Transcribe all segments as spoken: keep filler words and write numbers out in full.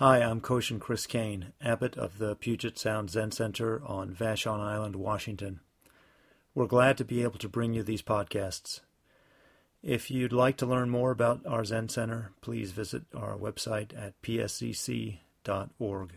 Hi, I'm Koshin Chris Kane, abbot of the Puget Sound Zen Center on Vashon Island, Washington. We're glad to be able to bring you these podcasts. If you'd like to learn more about our Zen Center, please visit our website at p s c c dot org.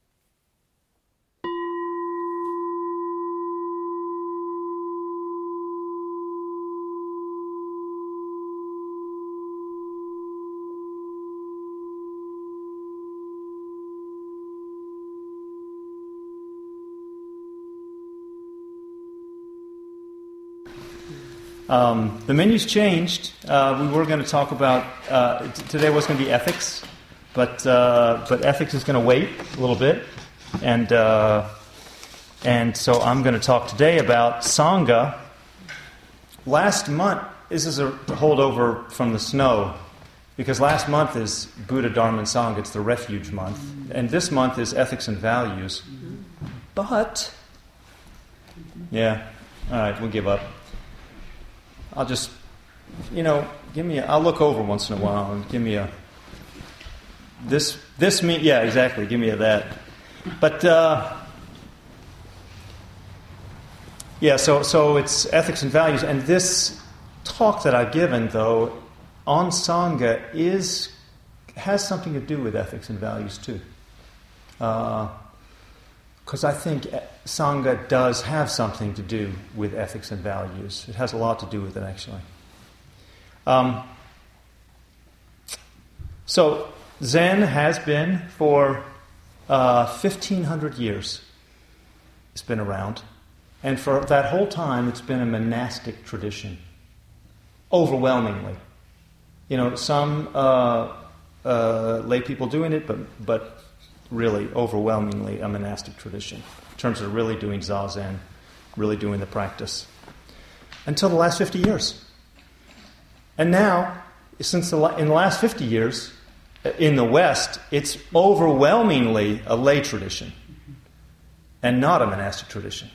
Um, the menu's changed. Uh, we were going to talk about, uh, t- today was going to be ethics, but uh, but ethics is going to wait a little bit. And, uh, and so I'm going to talk today about Sangha. Last month, this is a holdover from the snow, because last month is Buddha, Dharma, and Sangha. It's the refuge month. And this month is ethics and values. But, yeah, all right, we'll give up. I'll just, you know, give me a, I'll look over once in a while and give me a, this, this me, yeah, exactly, give me a that. But, uh, yeah, so, so it's ethics and values, and this talk that I've given, though, on Sangha is, has something to do with ethics and values, too. Because uh, I think Sangha does have something to do with ethics and values. It has a lot to do with it, actually. Um, so, Zen has been for uh, fifteen hundred years. It's been around. And for that whole time, it's been a monastic tradition. Overwhelmingly. You know, some uh, uh, lay people doing it, but but really, overwhelmingly, a monastic tradition. In terms of really doing Zazen, really doing the practice. Until the last fifty years. And now, since the, in the last fifty years, in the West, it's overwhelmingly a lay tradition. And not a monastic tradition.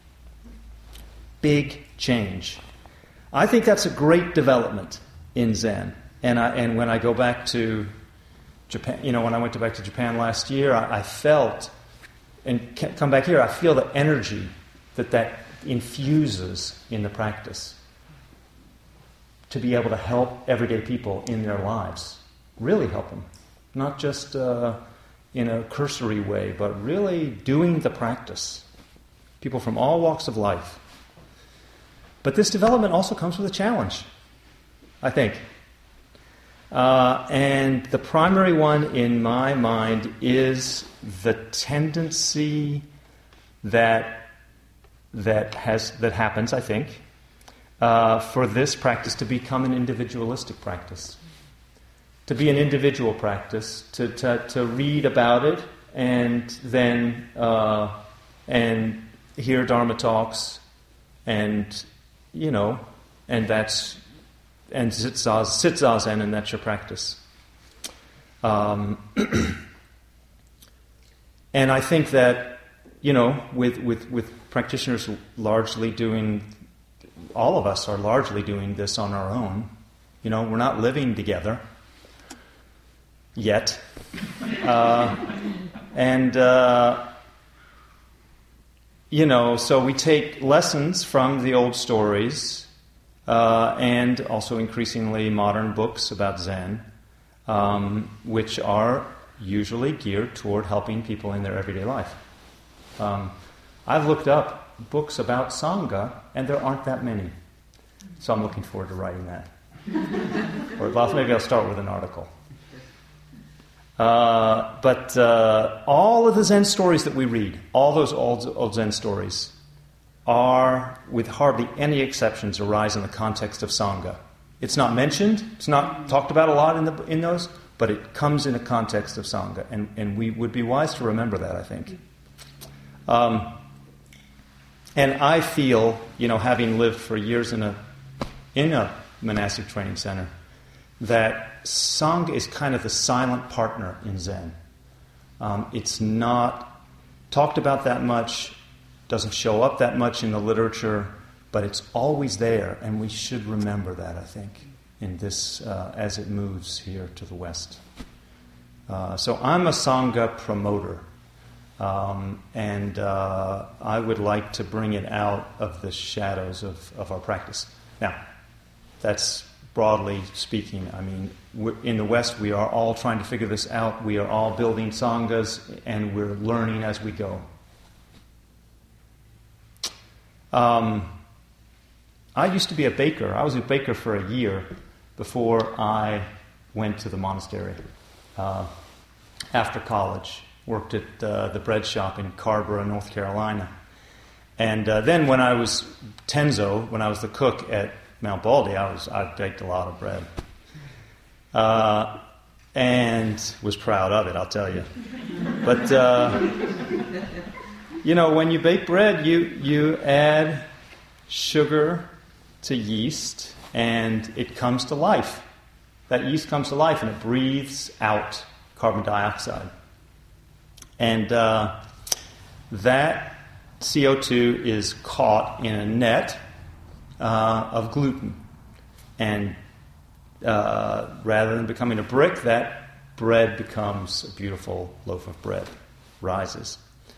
Big change. I think that's a great development in Zen. And I, and when I go back to Japan, you know, when I went to back to Japan last year, I, I felt, and come back here, I feel the energy that that infuses in the practice to be able to help everyday people in their lives, really help them, not just uh, in a cursory way, but really doing the practice. People from all walks of life. But this development also comes with a challenge, I think. Uh, and the primary one in my mind is the tendency that that has that happens, I think, uh, for this practice to become an individualistic practice, to be an individual practice, to to, to read about it and then uh, and hear Dharma talks, and you know, and that's. And sit zazen, and that's your practice. Um, and I think that, you know, with, with, with practitioners largely doing, all of us are largely doing this on our own. You know, we're not living together yet. Uh, and, uh, you know, so we take lessons from the old stories. Uh, and also increasingly modern books about Zen, um, which are usually geared toward helping people in their everyday life. Um, I've looked up books about Sangha, and there aren't that many. So I'm looking forward to writing that. Or maybe I'll start with an article. Uh, but uh, all of the Zen stories that we read, all those old, old Zen stories, are, with hardly any exceptions, arise in the context of Sangha. It's not mentioned, it's not talked about a lot in the in those, but it comes in a context of Sangha, and, and we would be wise to remember that, I think. Um, and I feel, you know, having lived for years in a in a monastic training center, that Sangha is kind of the silent partner in Zen. Um, it's not talked about that much, doesn't show up that much in the literature, but it's always there, and we should remember that, I think, in this uh, as it moves here to the West. Uh, so I'm a Sangha promoter, um, and uh, I would like to bring it out of the shadows of, of our practice. Now, that's broadly speaking. I mean, we're, in the West, we are all trying to figure this out. We are all building Sanghas, and we're learning as we go. Um, I used to be a baker. I was a baker for a year before I went to the monastery. Uh, after college, worked at uh, the bread shop in Carborough, North Carolina. And uh, then when I was Tenzo, when I was the cook at Mount Baldy, I was I baked a lot of bread. Uh, and was proud of it, I'll tell you. But, uh, you know, when you bake bread, you, you add sugar to yeast, and it comes to life. That yeast comes to life, and it breathes out carbon dioxide. And uh, that C O two is caught in a net uh, of gluten. And uh, rather than becoming a brick, that bread becomes a beautiful loaf of bread, rises.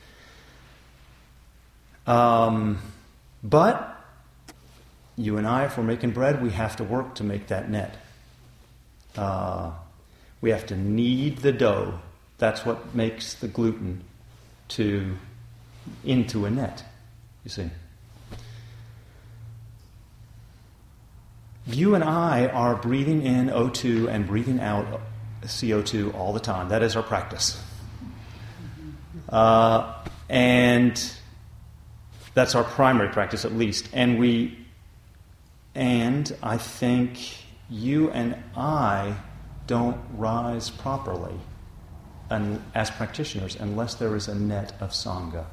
Um, but you and I, if we're making bread, we have to work to make that net. Uh, we have to knead the dough. That's what makes the gluten to into a net, you see. You and I are breathing in O two and breathing out C O two all the time. That is our practice. Uh, and that's our primary practice, at least. And we, and I think you and I don't rise properly and, as practitioners unless there is a net of Sangha.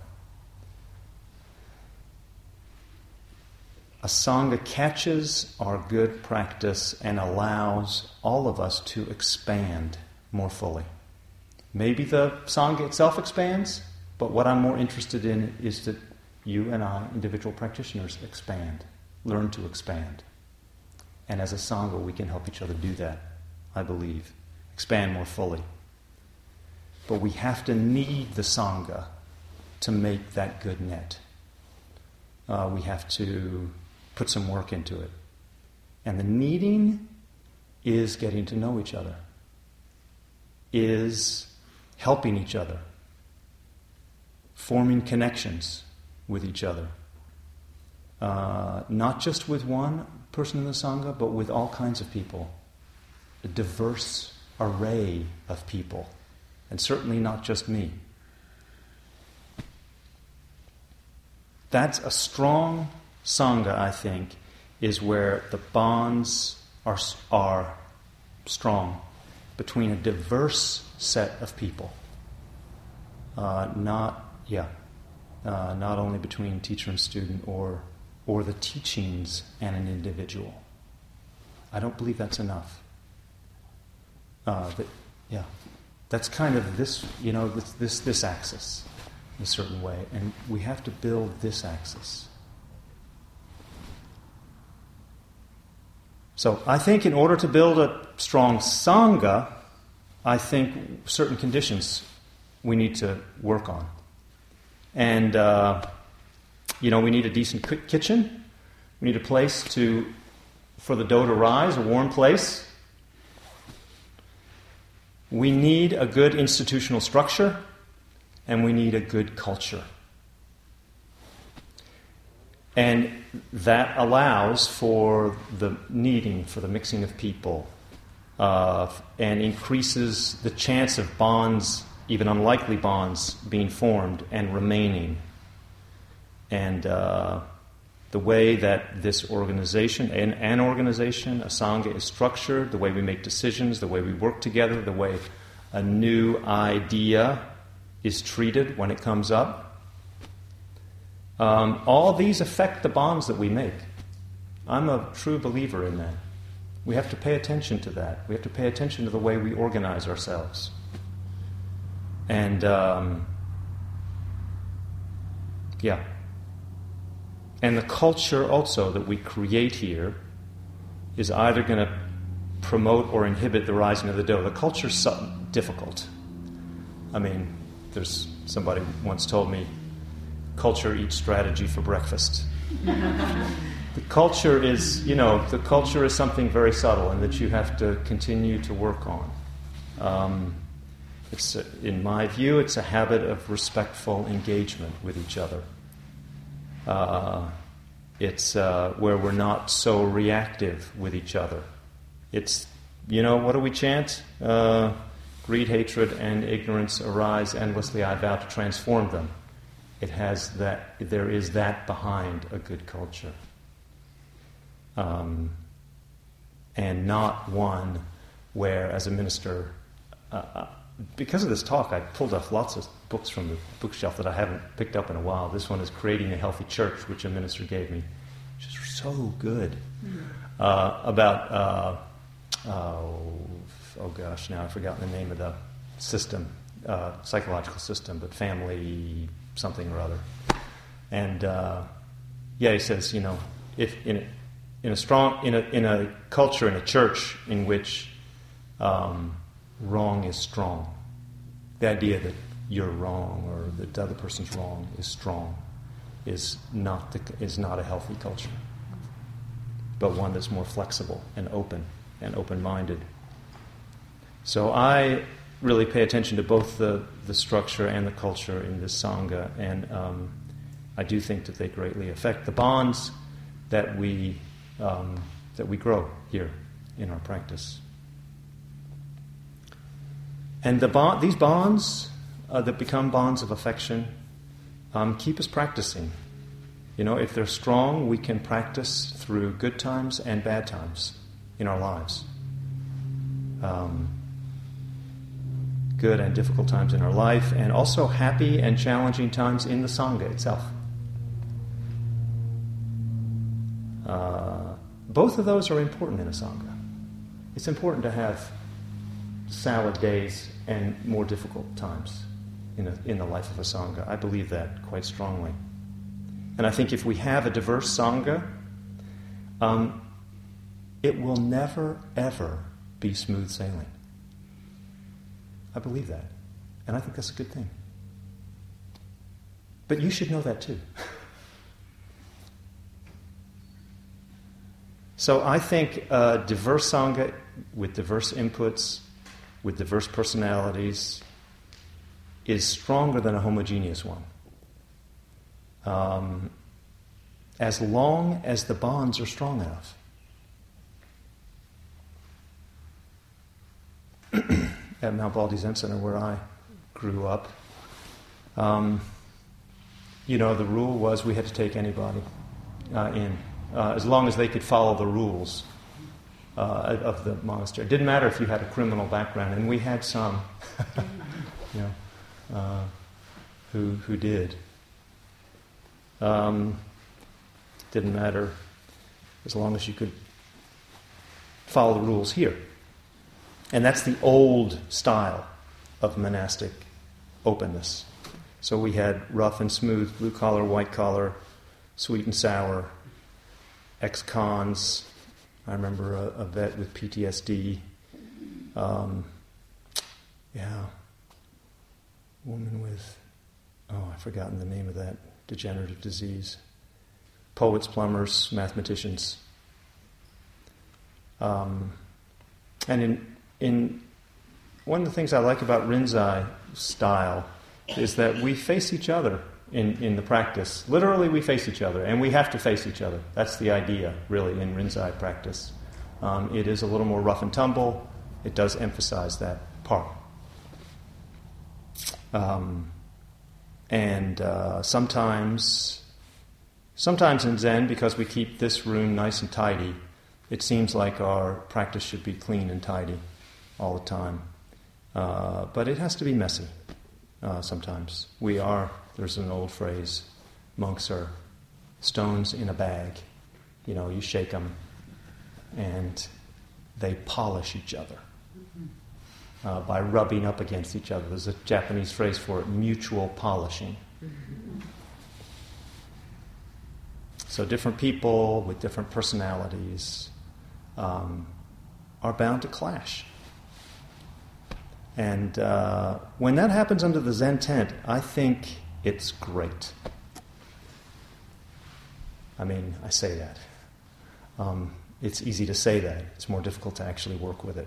A Sangha catches our good practice and allows all of us to expand more fully. Maybe the Sangha itself expands, but what I'm more interested in is that you and I, individual practitioners, expand, learn to expand. And as a Sangha, we can help each other do that, I believe. Expand more fully. But we have to need the Sangha to make that good net. Uh, we have to put some work into it. And the needing is getting to know each other, is helping each other, forming connections with each other. Uh, not just with one person in the Sangha, but with all kinds of people. A diverse array of people. And certainly not just me. That's a strong Sangha, I think, is where the bonds are, are strong between a diverse set of people. Uh, not, yeah, uh, not only between teacher and student or or the teachings and an individual. I don't believe that's enough. Uh, that, yeah, that's kind of this, you know, this, this this axis in a certain way, and we have to build this axis. So I think in order to build a strong Sangha, I think certain conditions we need to work on. And, uh, you know, we need a decent kitchen. We need a place to, for the dough to rise, a warm place. We need a good institutional structure, and we need a good culture. And that allows for the kneading, for the mixing of people, uh, and increases the chance of bonds, even unlikely bonds, being formed and remaining. And uh, the way that this organization, an, an organization, a Sangha, is structured, the way we make decisions, the way we work together, the way a new idea is treated when it comes up, um, all these affect the bonds that we make. I'm a true believer in that. We have to pay attention to that. We have to pay attention to the way we organize ourselves. And, um, yeah. And the culture also that we create here is either going to promote or inhibit the rising of the dough. The culture's so difficult. I mean, there's somebody once told me, culture eats strategy for breakfast. The culture is, you know, the culture is something very subtle and that you have to continue to work on. Um, it's, a, in my view, it's a habit of respectful engagement with each other. Uh, it's uh, where we're not so reactive with each other. It's, you know, what do we chant? Uh, greed, hatred, and ignorance arise endlessly. I vow to transform them. It has that. There is that behind a good culture. Um, and not one where, as a minister, uh, because of this talk, I pulled off lots of books from the bookshelf that I haven't picked up in a while. This one is Creating a Healthy Church, which a minister gave me, which is so good. Mm-hmm. Uh, about, uh, oh, oh gosh, now I've forgotten the name of the system, uh, psychological system, but family something or other. And uh, yeah, he says, you know, if in a, in a strong in a in a culture, in a church in which um, wrong is strong, the idea that you're wrong or that the other person's wrong is strong, is not the, is not a healthy culture, but one that's more flexible and open and open-minded. So I really pay attention to both the, the structure and the culture in this Sangha, and um, I do think that they greatly affect the bonds that we um, that we grow here in our practice. And the bond, these bonds uh, that become bonds of affection um, keep us practicing. You know, if they're strong, we can practice through good times and bad times in our lives. Um, good and difficult times in our life, and also happy and challenging times in the Sangha itself. Uh, both of those are important in a Sangha. It's important to have salad days and more difficult times in, a, in the life of a Sangha. I believe that quite strongly. And I think if we have a diverse Sangha, um, it will never, ever be smooth sailing. I believe that. And I think that's a good thing. But you should know that too. So I think a diverse Sangha with diverse inputs, with diverse personalities, is stronger than a homogeneous one. Um, as long as the bonds are strong enough. At Mount Baldy Zen Center, where I grew up, um, you know, the rule was we had to take anybody uh, in, uh, as long as they could follow the rules uh, of the monastery. It didn't matter if you had a criminal background, and we had some, you know, uh, who who did. Um, didn't matter as long as you could follow the rules here. And that's the old style of monastic openness. So we had rough and smooth, blue collar, white collar, sweet and sour, ex-cons. I remember a, a vet with P T S D. Um, yeah. Woman with, oh, I've forgotten the name of that degenerative disease. Poets, plumbers, mathematicians. Um, and in In one of the things I like about Rinzai style is that we face each other in, in the practice. Literally, we face each other, and we have to face each other. That's the idea, really, in Rinzai practice. Um, it is a little more rough and tumble. It does emphasize that part. Um, and uh, sometimes, sometimes in Zen, because we keep this room nice and tidy, it seems like our practice should be clean and tidy all the time. Uh, but it has to be messy uh, sometimes. We are, there's an old phrase, monks are stones in a bag. You know, you shake them and they polish each other uh, by rubbing up against each other. There's a Japanese phrase for it, mutual polishing. So different people with different personalities um, are bound to clash. And uh, when that happens under the Zen tent, I think it's great. I mean, I say that. Um, it's easy to say that. It's more difficult to actually work with it.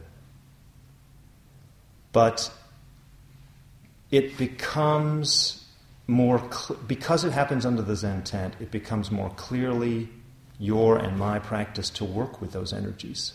But it becomes more, cl- because it happens under the Zen tent, it becomes more clearly your and my practice to work with those energies.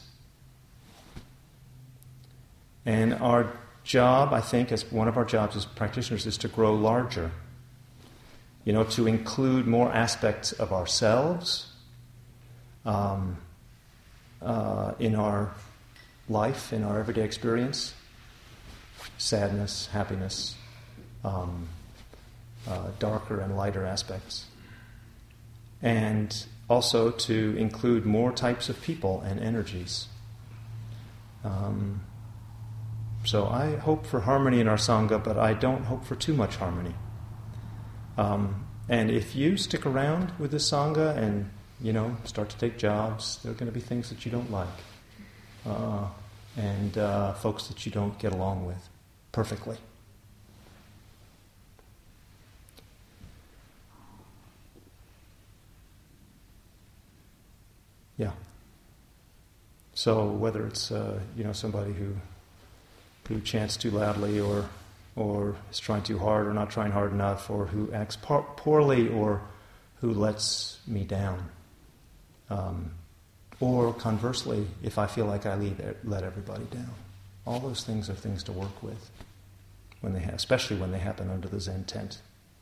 And our job, I think, as one of our jobs as practitioners, is to grow larger. You know, to include more aspects of ourselves um, uh, in our life, in our everyday experience. Sadness, happiness, um, uh, darker and lighter aspects. And also to include more types of people and energies. Um, so I hope for harmony in our Sangha, but I don't hope for too much harmony. Um, and if you stick around with this Sangha and, you know, start to take jobs, there are going to be things that you don't like. Uh, and uh, folks that you don't get along with perfectly. Yeah. So whether it's uh, you know somebody who who chants too loudly, or or is trying too hard, or not trying hard enough, or who acts par- poorly, or who lets me down, um, or conversely, if I feel like I lead, let everybody down, all those things are things to work with when they ha- especially when they happen under the Zen tent.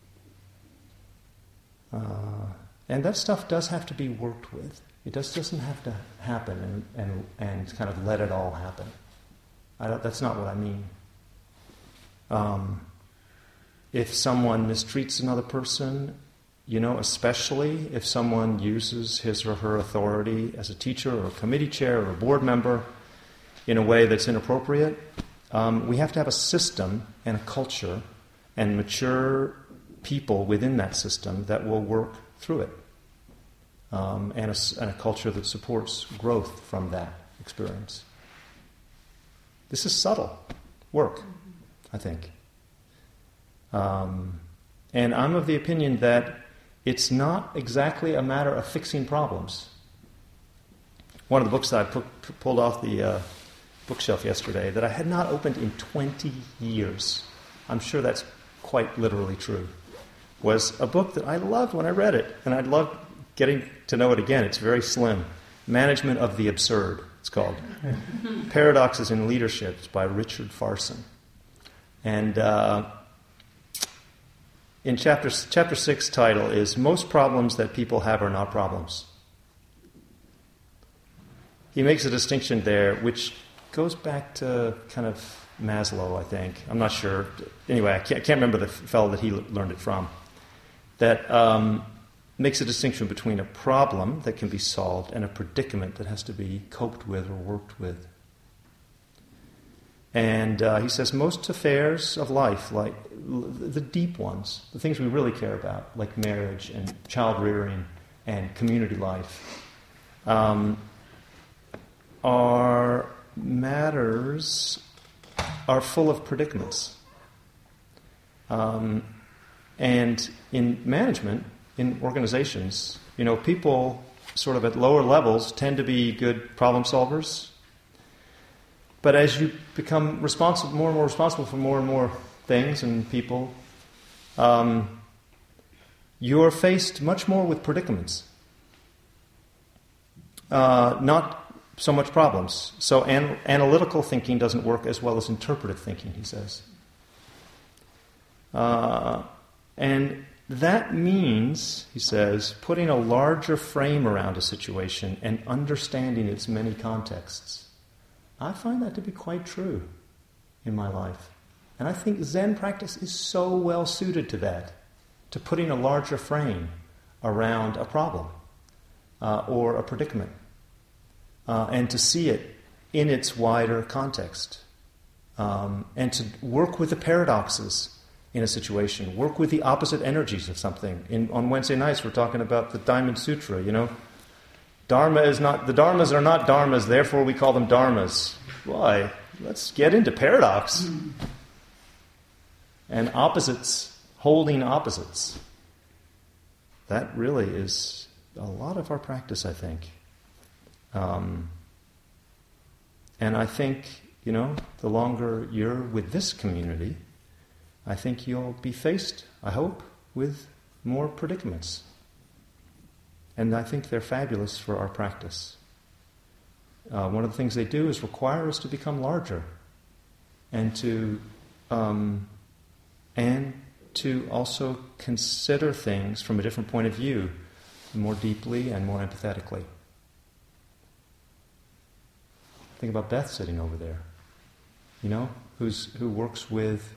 Uh, and that stuff does have to be worked with. It just doesn't have to happen and, and, and kind of let it all happen. I don't, that's not what I mean. Um, if someone mistreats another person, you know, especially if someone uses his or her authority as a teacher or a committee chair or a board member in a way that's inappropriate, um, we have to have a system and a culture and mature people within that system that will work through it. Um, and, a, and a culture that supports growth from that experience. This is subtle work, I think. Um, and I'm of the opinion that it's not exactly a matter of fixing problems. One of the books that I pu- pulled off the uh, bookshelf yesterday that I had not opened in twenty years, I'm sure that's quite literally true, was a book that I loved when I read it, and I'd love getting to know it again. It's very slim. Management of the Absurd, it's called. Paradoxes in Leadership. It's by Richard Farson. And uh, in chapter chapter six, title is Most Problems That People Have Are Not Problems. He makes a distinction there, which goes back to kind of Maslow, I think. I'm not sure. Anyway, I can't, I can't remember the fellow that he learned it from. That um, makes a distinction between a problem that can be solved and a predicament that has to be coped with or worked with. And uh, he says most affairs of life, like the deep ones, the things we really care about, like marriage and child rearing and community life, um, are matters, are full of predicaments. Um, and in management, in organizations, you know, people sort of at lower levels tend to be good problem solvers. But as you become responsible, more and more responsible for more and more things and people, um, you're faced much more with predicaments. Uh, not so much problems. So an- analytical thinking doesn't work as well as interpretive thinking, he says. Uh, and that means, he says, putting a larger frame around a situation and understanding its many contexts. I find that to be quite true in my life. And I think Zen practice is so well suited to that, to putting a larger frame around a problem uh, or a predicament, uh, and to see it in its wider context, um, and to work with the paradoxes in a situation, work with the opposite energies of something. In, on Wednesday nights, we're talking about the Diamond Sutra, you know. Dharma is not, the dharmas are not dharmas, therefore we call them dharmas. Why? Let's get into paradox. And opposites, holding opposites. That really is a lot of our practice, I think. Um, and I think, you know, the longer you're with this community, I think you'll be faced, I hope, with more predicaments. And I think they're fabulous for our practice. Uh, one of the things they do is require us to become larger and to um, and to also consider things from a different point of view, more deeply and more empathetically. Think about Beth sitting over there, you know, who's who works with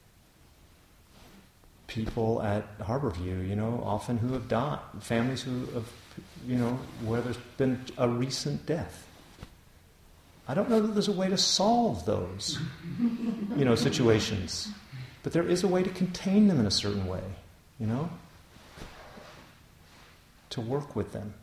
people at Harborview, you know, often who have died, families who have, you know, where there's been a recent death. I don't know that there's a way to solve those, you know, situations, but there is a way to contain them in a certain way, you know, to work with them.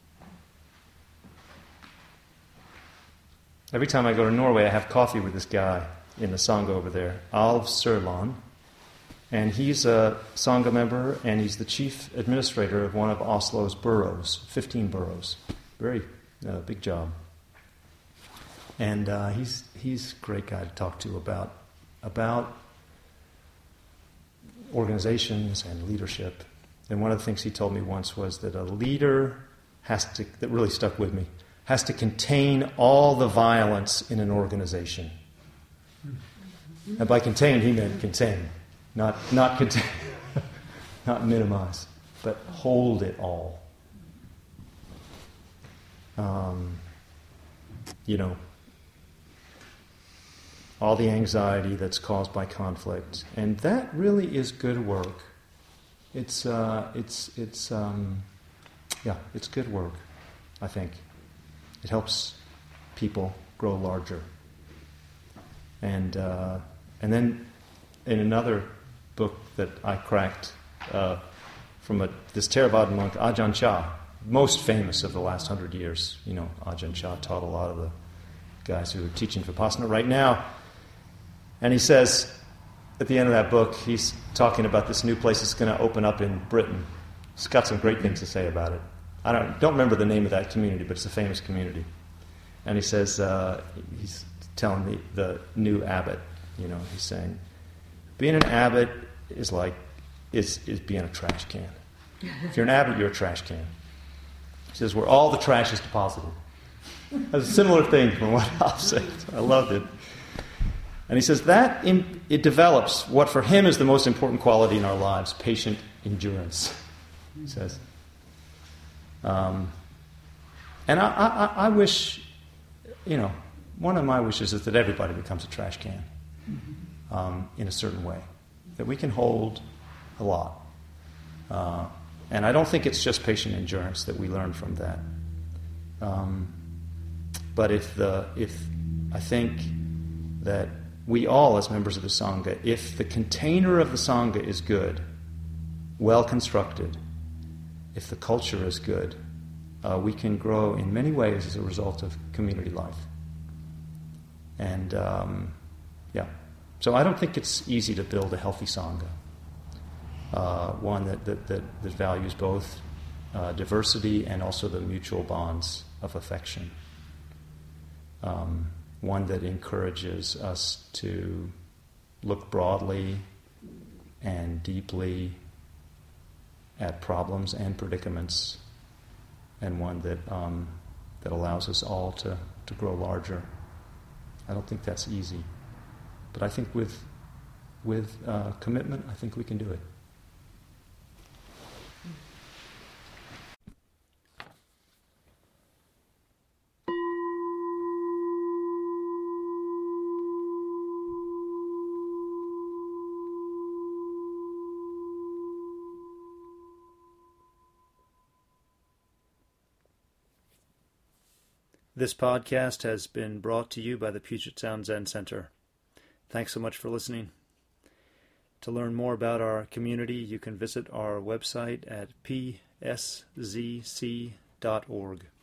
Every time I go to Norway, I have coffee with this guy in the Sangha over there, Alv Sørland. And he's a Sangha member, and he's the chief administrator of one of Oslo's boroughs, fifteen boroughs. Very uh, big job. And uh, he's he's a great guy to talk to about about organizations and leadership. And one of the things he told me once was that a leader has to, that really stuck with me, has to contain all the violence in an organization. And by contain, he meant contain. Not not contain, not minimize, but hold it all. Um, you know, all the anxiety that's caused by conflict, and that really is good work. It's uh, it's it's um, yeah, it's good work. I think it helps people grow larger, and uh, and then in another book that I cracked uh, from a, this Theravada monk, Ajahn Chah, most famous of the last hundred years. You know, Ajahn Chah taught a lot of the guys who are teaching Vipassana right now. And he says, at the end of that book, he's talking about this new place that's going to open up in Britain. He's got some great things to say about it. I don't, don't remember the name of that community, but it's a famous community. And he says, uh, he's telling the, the new abbot, you know, he's saying, being an abbot is like, is, is being a trash can. If you're an abbot, you're a trash can. He says, where all the trash is deposited. That's a similar thing from what Alf said. I loved it. And he says that in, it develops what for him is the most important quality in our lives, patient endurance, he says. Um, and I, I, I wish, you know, one of my wishes is that everybody becomes a trash can um, in a certain way, that we can hold a lot. Uh, and I don't think it's just patient endurance that we learn from that. Um, but if the if I think that we all, as members of the Sangha, if the container of the Sangha is good, well constructed, if the culture is good, uh, we can grow in many ways as a result of community life. And, um, yeah. So I don't think it's easy to build a healthy Sangha, uh, one that, that, that, that values both uh, diversity and also the mutual bonds of affection. Um, one that encourages us to look broadly and deeply at problems and predicaments, and one that um, that allows us all to, to grow larger. I don't think that's easy, but I think with with uh, commitment, I think we can do it. This podcast has been brought to you by the Puget Sound Zen Center. Thanks so much for listening. To learn more about our community, you can visit our website at p s z c dot org.